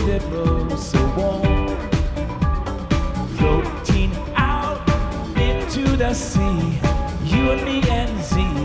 unforgettable, so warm. Floating out into the sea, you and me and Z.